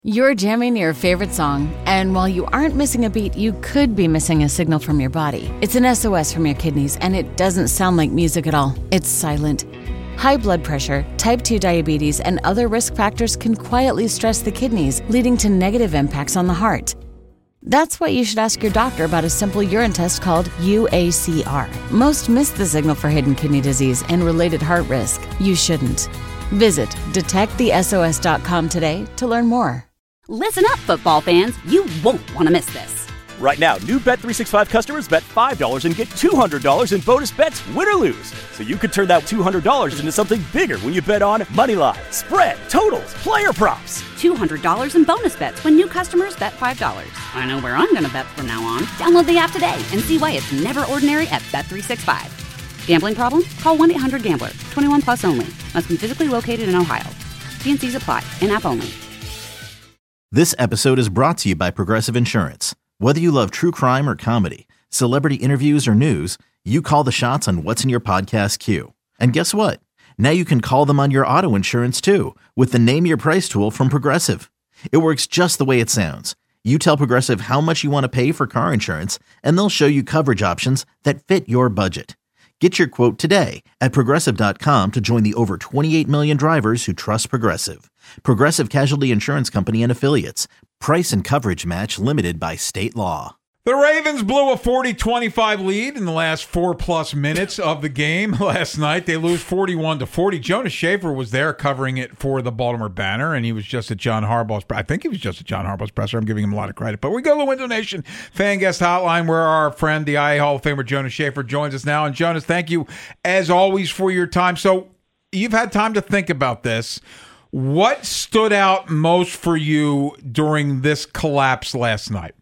You're jamming your favorite song, and while you aren't missing a beat, you could be missing a signal from your body. It's an SOS from your kidneys, and it doesn't sound like music at all. It's silent. High blood pressure, type 2 diabetes, and other risk factors can quietly stress the kidneys, leading to negative impacts on the heart. That's why you should ask your doctor about a simple urine test called UACR. Most miss the signal for hidden kidney disease and related heart risk. You shouldn't. Visit detectthesos.com today to learn more. Listen up, football fans. You won't want to miss this. Right now, new Bet365 customers bet $5 and get $200 in bonus bets, win or lose. So you could turn that $200 into something bigger when you bet on money line, spread, totals, player props. $200 in bonus bets when new customers bet $5. I know where I'm going to bet from now on. Download the app today and see why it's never ordinary at Bet365. Gambling problem? Call 1-800-GAMBLER. 21 plus only. Must be physically located in Ohio. T&Cs apply. In-app only. This episode is brought to you by Progressive Insurance. Whether you love true crime or comedy, celebrity interviews or news, you call the shots on what's in your podcast queue. And guess what? Now you can call them on your auto insurance too with the Name Your Price tool from Progressive. It works just the way it sounds. You tell Progressive how much you want to pay for car insurance, and they'll show you coverage options that fit your budget. Get your quote today at Progressive.com to join the over 28 million drivers who trust Progressive. Progressive Casualty Insurance Company and Affiliates. Price and coverage match limited by state law. The Ravens blew a 40-25 lead in the last 4+ minutes of the game last night. They lose 41-40. Jonas Shaffer was there covering it for the Baltimore Banner, and he was just at John Harbaugh's. I think he was just at John Harbaugh's presser. I'm giving him a lot of credit. But we go to the Window Nation Fan Guest Hotline, where our friend, the IA Hall of Famer Jonas Shaffer, joins us now. And Jonas, thank you as always for your time. So you've had time to think about this. What stood out most for you during this collapse last night?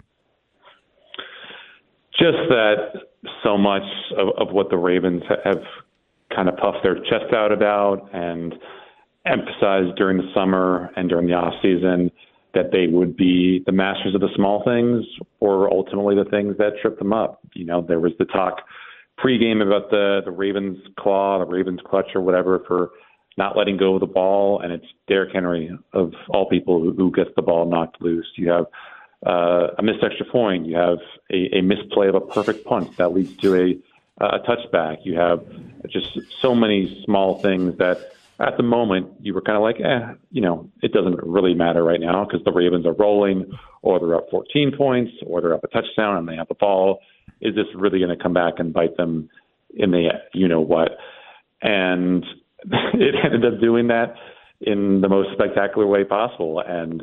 Just that so much of what the Ravens have kind of puffed their chest out about and emphasized during the summer and during the off season, that they would be the masters of the small things or ultimately the things that trip them up. You know, there was the talk pregame about the Ravens claw, the Ravens clutch or whatever for not letting go of the ball. And it's Derrick Henry of all people who gets the ball knocked loose. You have a missed extra point. You have a misplay of a perfect punt that leads to a touchback. You have just so many small things that at the moment you were kind of like, it doesn't really matter right now because the Ravens are rolling, or they're up 14 points, or they're up a touchdown and they have the ball. Is this really going to come back and bite them in the you-know-what? And it ended up doing that in the most spectacular way possible. And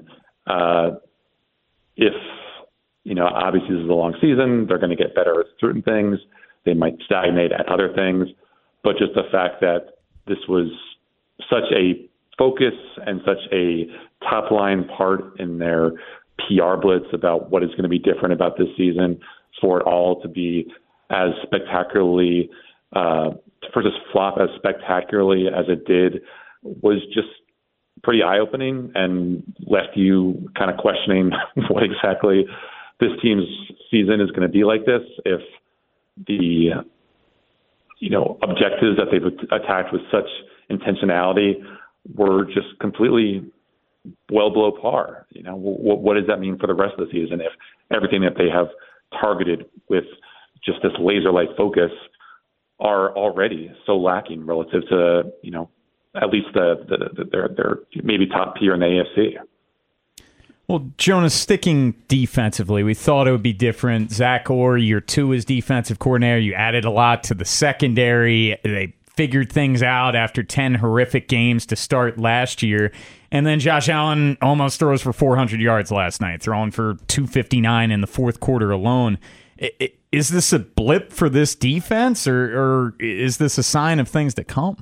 if, obviously this is a long season, they're going to get better at certain things. They might stagnate at other things. But just the fact that this was such a focus and such a top-line part in their PR blitz about what is going to be different about this season, for it all to be as spectacularly, for just flop as spectacularly as it did, was just pretty eye-opening and left you kind of questioning what exactly this team's season is going to be like this if the objectives that they've attacked with such intentionality were just completely well below par. What does that mean for the rest of the season if everything that they have targeted with just this laser-like focus are already so lacking relative to, at least their maybe top tier in the AFC. Well, Jonas, sticking defensively, we thought it would be different. Zach Orr, year 2 as defensive coordinator. You added a lot to the secondary. They figured things out after 10 horrific games to start last year. And then Josh Allen almost throws for 400 yards last night, throwing for 259 in the fourth quarter alone. Is this a blip for this defense, or is this a sign of things to come?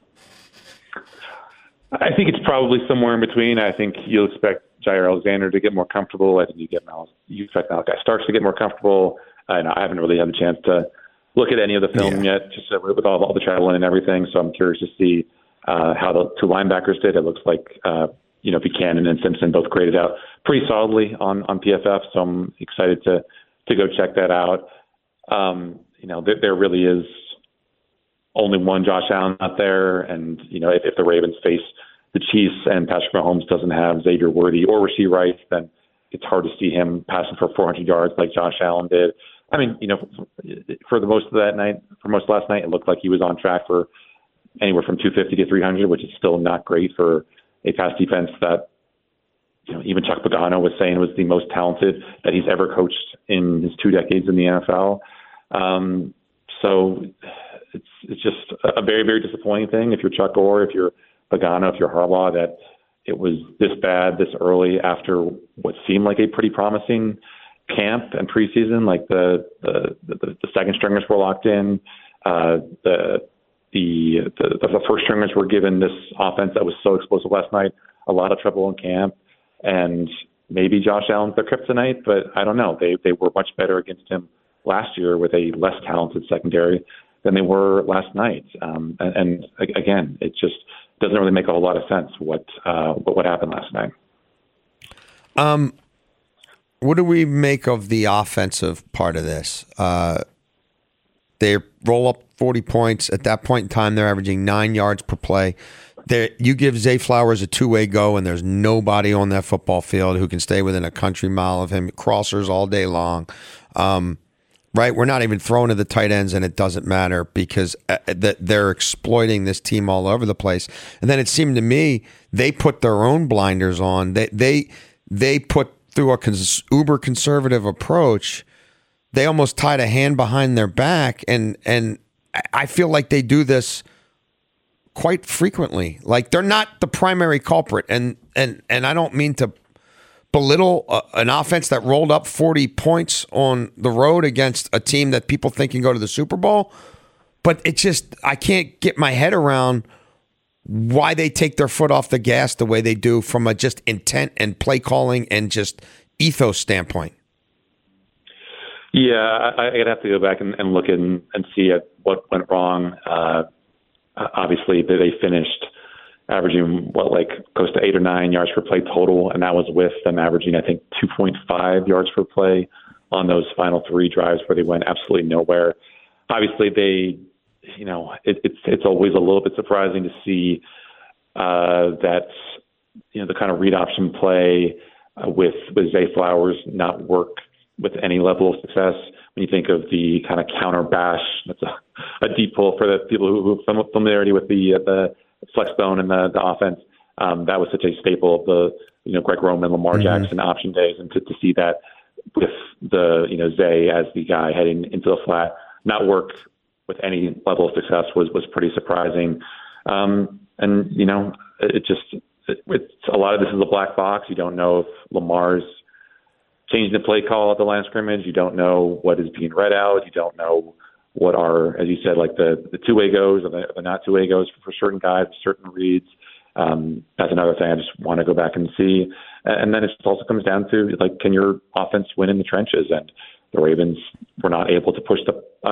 I think it's probably somewhere in between. I think you'll expect Jair Alexander to get more comfortable. I think you expect Malachi Starks to get more comfortable. I haven't really had a chance to look at any of the film yet, just with all the traveling and everything. So I'm curious to see how the two linebackers did. It looks like Buchanan and Simpson both graded out pretty solidly on PFF. So I'm excited to go check that out. There really is only one Josh Allen out there, and if the Ravens face the Chiefs and Patrick Mahomes doesn't have Xavier Worthy or Rashee Rice, then it's hard to see him passing for 400 yards like Josh Allen did. I mean, for most of last night, it looked like he was on track for anywhere from 250 to 300, which is still not great for a pass defense that, even Chuck Pagano was saying was the most talented that he's ever coached in his 2 decades in the NFL. So it's just a very, very disappointing thing if you're Chuck Gore, if you're Pagano, if you're Harbaugh, that it was this bad this early after what seemed like a pretty promising camp and preseason. Like the second stringers were locked in. The first stringers were given this offense that was so explosive last night a lot of trouble in camp. And maybe Josh Allen's their kryptonite, but I don't know. They were much better against him last year with a less talented secondary than they were last night. And again, it just doesn't really make a whole lot of sense what happened last night. What do we make of the offensive part of this? They roll up 40 points. At that point in time, they're averaging 9 yards per play. You give Zay Flowers a two-way go, and there's nobody on that football field who can stay within a country mile of him. Crossers all day long. Right? We're not even throwing to the tight ends, and it doesn't matter because they're exploiting this team all over the place. And then it seemed to me they put their own blinders on. They put through a uber conservative approach. They almost tied a hand behind their back, and I feel like they do this quite frequently. Like they're not the primary culprit, and I don't mean to belittle an offense that rolled up 40 points on the road against a team that people think can go to the Super Bowl, but it just I can't get my head around why they take their foot off the gas the way they do from a just intent and play calling and just ethos standpoint. Yeah, I'd have to go back and look and see at what went wrong. Obviously, they finished averaging close to 8 or 9 yards per play total, and that was with them averaging, I think, 2.5 yards per play on those final 3 drives where they went absolutely nowhere. Obviously, it's always a little bit surprising to see that the kind of read option play with Zay Flowers not work with any level of success. When you think of the kind of counter bash, that's a deep pull for the people who have familiarity with the flex bone and the offense. That was such a staple of the Greg Roman, Lamar Jackson option days, and to see that with the Zay as the guy heading into the flat not work with any level of success was pretty surprising. It's a lot of this is a black box. You don't know if Lamar's changing the play call at the line of scrimmage. You don't know what is being read out. You don't know what are, as you said, like the two-way goes or the not two-way goes for certain guys, certain reads. That's another thing I just want to go back and see. And then it also comes down to, can your offense win in the trenches? And the Ravens were not able to push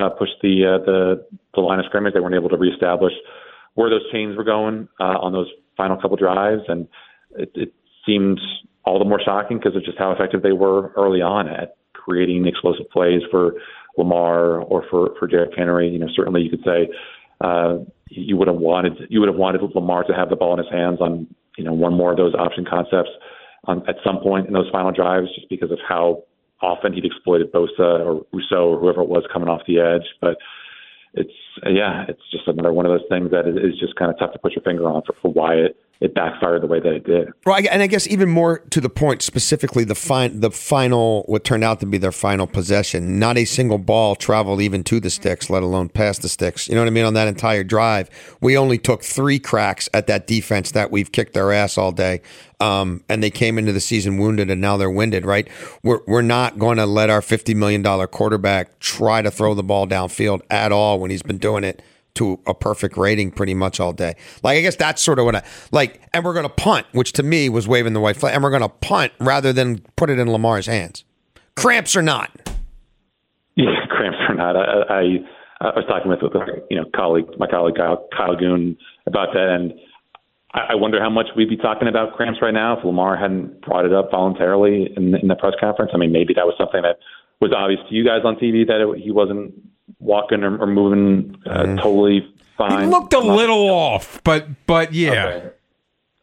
the line of scrimmage. They weren't able to reestablish where those chains were going on those final couple drives. And it seemed all the more shocking because of just how effective they were early on at creating explosive plays for Lamar or for Derrick Henry. Certainly you could say you would have wanted Lamar to have the ball in his hands on one more of those option concepts at some point in those final drives, just because of how often he'd exploited Bosa or Rousseau or whoever it was coming off the edge. But it's just another one of those things that is just kind of tough to put your finger on for why it backfired the way that it did. Right, and I guess even more to the point, specifically the final, what turned out to be their final possession. Not a single ball traveled even to the sticks, let alone past the sticks. You know what I mean? On that entire drive, we only took 3 cracks at that defense that we've kicked their ass all day, and they came into the season wounded, and now they're winded. Right? We're not going to let our $50 million quarterback try to throw the ball downfield at all when he's been doing it to a perfect rating pretty much all day. I guess that's sort of what and we're going to punt, which to me was waving the white flag, and we're going to punt rather than put it in Lamar's hands. Cramps or not. Yeah, cramps or not. I was talking with my colleague Kyle Goon about that, and I wonder how much we'd be talking about cramps right now if Lamar hadn't brought it up voluntarily in the press conference. I mean, maybe that was something that was obvious to you guys on TV, that he wasn't walking or moving totally fine. He looked a little off, but yeah. Okay.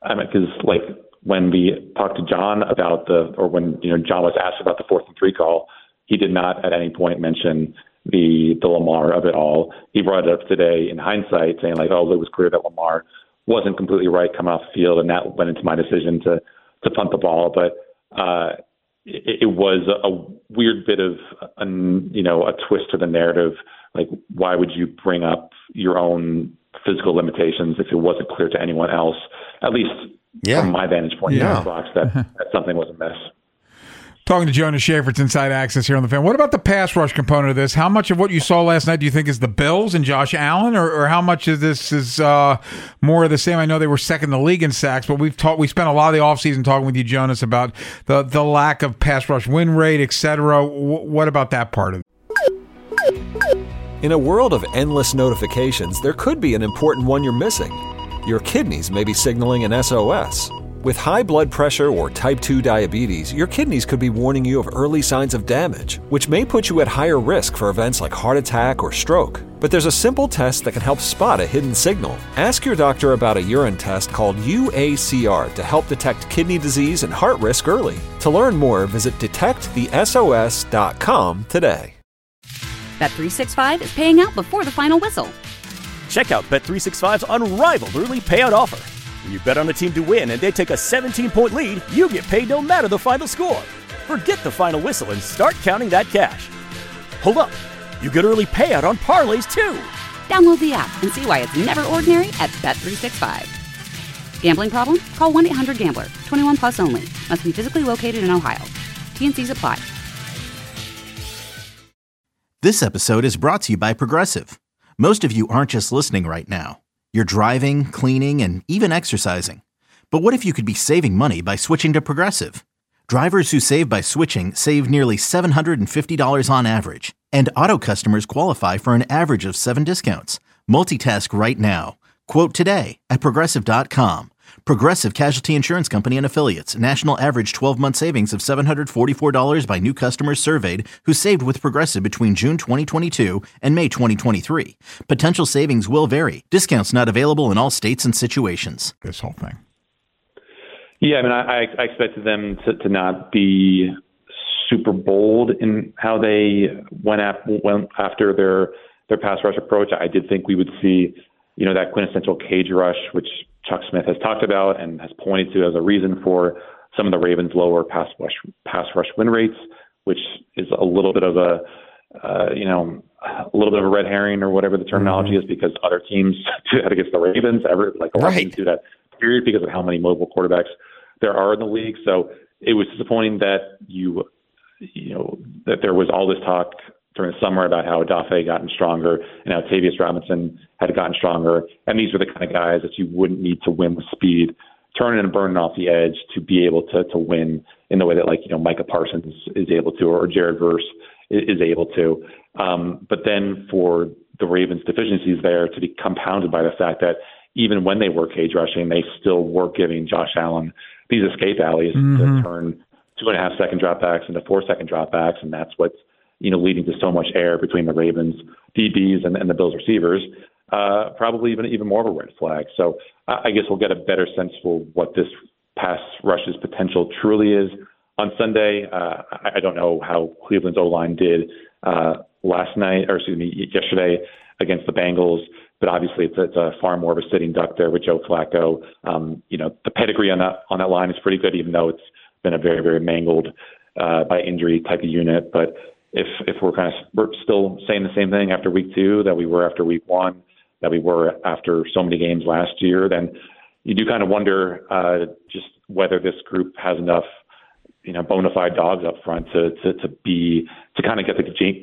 I mean, because like when we talked to John about when John was asked about the 4th and 3 call, he did not at any point mention the Lamar of it all. He brought it up today in hindsight, saying like, "Oh, it was clear that Lamar wasn't completely right coming off the field, and that went into my decision to punt the ball." But it was a weird bit of a twist to the narrative. Like, why would you bring up your own physical limitations if it wasn't clear to anyone else? At least from my vantage point in the box, that something was amiss. Talking to Jonas Shaffer, it's Inside Access here on The Fan. What about the pass rush component of this? How much of what you saw last night do you think is the Bills and Josh Allen, or how much of this is more of the same? I know they were second in the league in sacks, but we spent a lot of the offseason talking with you, Jonas, about the lack of pass rush win rate, etc. What about that part of it? In a world of endless notifications, there could be an important one you're missing. Your kidneys may be signaling an SOS. With high blood pressure or type 2 diabetes, your kidneys could be warning you of early signs of damage, which may put you at higher risk for events like heart attack or stroke. But there's a simple test that can help spot a hidden signal. Ask your doctor about a urine test called UACR to help detect kidney disease and heart risk early. To learn more, visit detectthesos.com today. Bet365 is paying out before the final whistle. Check out Bet365's unrivaled early payout offer. When you bet on a team to win and they take a 17-point lead, you get paid no matter the final score. Forget the final whistle and start counting that cash. Hold up. You get early payout on parlays, too. Download the app and see why it's never ordinary at Bet365. Gambling problem? Call 1-800-GAMBLER. 21 plus only. Must be physically located in Ohio. T&Cs apply. This episode is brought to you by Progressive. Most of you aren't just listening right now. You're driving, cleaning, and even exercising. But what if you could be saving money by switching to Progressive? Drivers who save by switching save nearly $750 on average. And auto customers qualify for an average of 7 discounts. Multitask right now. Quote today at Progressive.com. Progressive Casualty Insurance Company and Affiliates. National average 12-month savings of $744 by new customers surveyed who saved with Progressive between June 2022 and May 2023. Potential savings will vary. Discounts not available in all states and situations. This whole thing. Yeah, I mean, I expected them to not be super bold in how they went after their pass rush approach. I did think we would see, that quintessential cage rush, which Chuck Smith has talked about and has pointed to as a reason for some of the Ravens' lower pass rush win rates, which is a little bit of a little bit of a red herring or whatever the terminology is, because other teams do that against the Ravens. A lot of teams do that, period, because of how many mobile quarterbacks there are in the league. So it was disappointing that that there was all this talk during the summer about how Odafe had gotten stronger and how Tavius Robinson had gotten stronger. And these were the kind of guys that you wouldn't need to win with speed, turning and burning off the edge to be able to win in the way that Micah Parsons is able to, or Jared Verse is able to. But then for the Ravens' deficiencies there to be compounded by the fact that even when they were cage rushing, they still were giving Josh Allen these escape alleys to turn 2.5-second dropbacks into 4-second dropbacks. And that's what's leading to so much air between the Ravens DBs and the Bills receivers, probably even more of a red flag. So I guess we'll get a better sense for what this pass rush's potential truly is on Sunday. I don't know how Cleveland's O-line did yesterday against the Bengals, but obviously it's a far more of a sitting duck there with Joe Flacco. The pedigree on that line is pretty good, even though it's been a very, very mangled by injury type of unit. But if we're still saying the same thing after week 2 that we were after week 1, that we were after so many games last year, then you do kind of wonder just whether this group has enough, bona fide dogs up front to get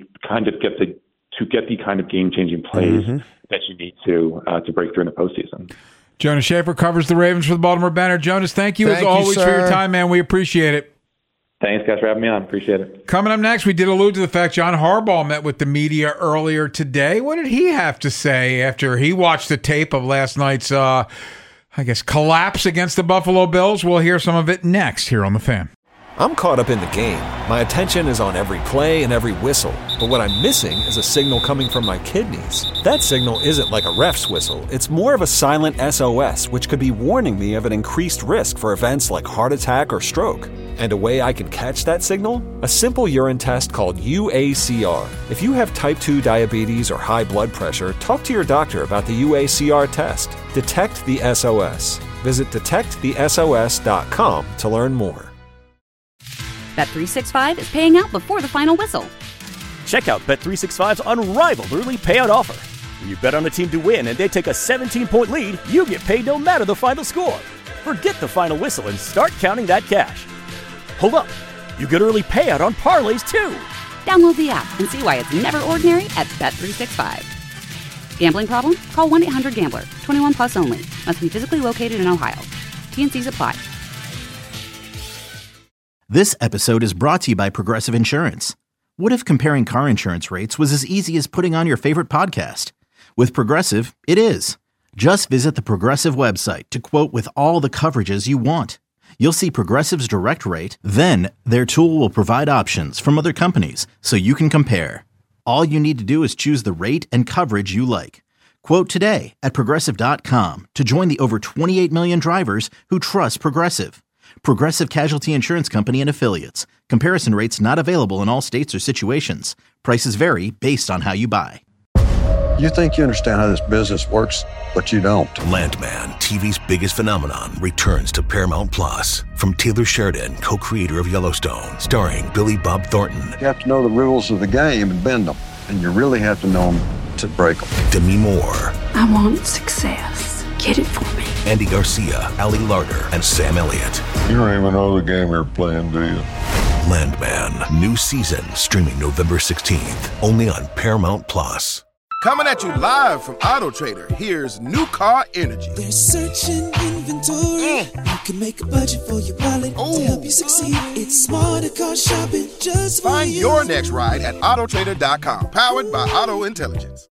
the kind of game changing plays that you need to break through in the postseason. Jonas Shaffer covers the Ravens for the Baltimore Banner. Jonas, thank you as always for your time, man. We appreciate it. Thanks, guys, for having me on. Appreciate it. Coming up next, we did allude to the fact John Harbaugh met with the media earlier today. What did he have to say after he watched the tape of last night's, collapse against the Buffalo Bills? We'll hear some of it next here on The Fan. I'm caught up in the game. My attention is on every play and every whistle. But what I'm missing is a signal coming from my kidneys. That signal isn't like a ref's whistle. It's more of a silent SOS, which could be warning me of an increased risk for events like heart attack or stroke. And a way I can catch that signal? A simple urine test called UACR. If you have type 2 diabetes or high blood pressure, talk to your doctor about the UACR test. Detect the SOS. Visit detectthesos.com to learn more. Bet365 is paying out before the final whistle. Check out Bet365's unrivaled early payout offer. When you bet on a team to win and they take a 17-point lead, you get paid no matter the final score. Forget the final whistle and start counting that cash. Hold up. You get early payout on parlays, too. Download the app and see why it's never ordinary at Bet365. Gambling problem? Call 1-800-GAMBLER. 21 plus only. Must be physically located in Ohio. T&Cs apply. This episode is brought to you by Progressive Insurance. What if comparing car insurance rates was as easy as putting on your favorite podcast? With Progressive, it is. Just visit the Progressive website to quote with all the coverages you want. You'll see Progressive's direct rate, then their tool will provide options from other companies so you can compare. All you need to do is choose the rate and coverage you like. Quote today at Progressive.com to join the over 28 million drivers who trust Progressive. Progressive Casualty Insurance Company and Affiliates. Comparison rates not available in all states or situations. Prices vary based on how you buy. You think you understand how this business works, but you don't. Landman, TV's biggest phenomenon, returns to Paramount Plus. From Taylor Sheridan, co-creator of Yellowstone, starring Billy Bob Thornton. You have to know the rules of the game and bend them, and you really have to know them to break them. Demi Moore. I want success. Get it for me. Andy Garcia, Ali Larter, and Sam Elliott. You don't even know the game you're playing, do you? Landman, new season, streaming November 16th, only on Paramount Plus. Coming at you live from Auto Trader, here's New Car Energy. They're searching inventory. You can make a budget for your wallet to help you succeed. It's smarter car shopping just for Find you. your next ride at autotrader.com. Powered by Auto Intelligence.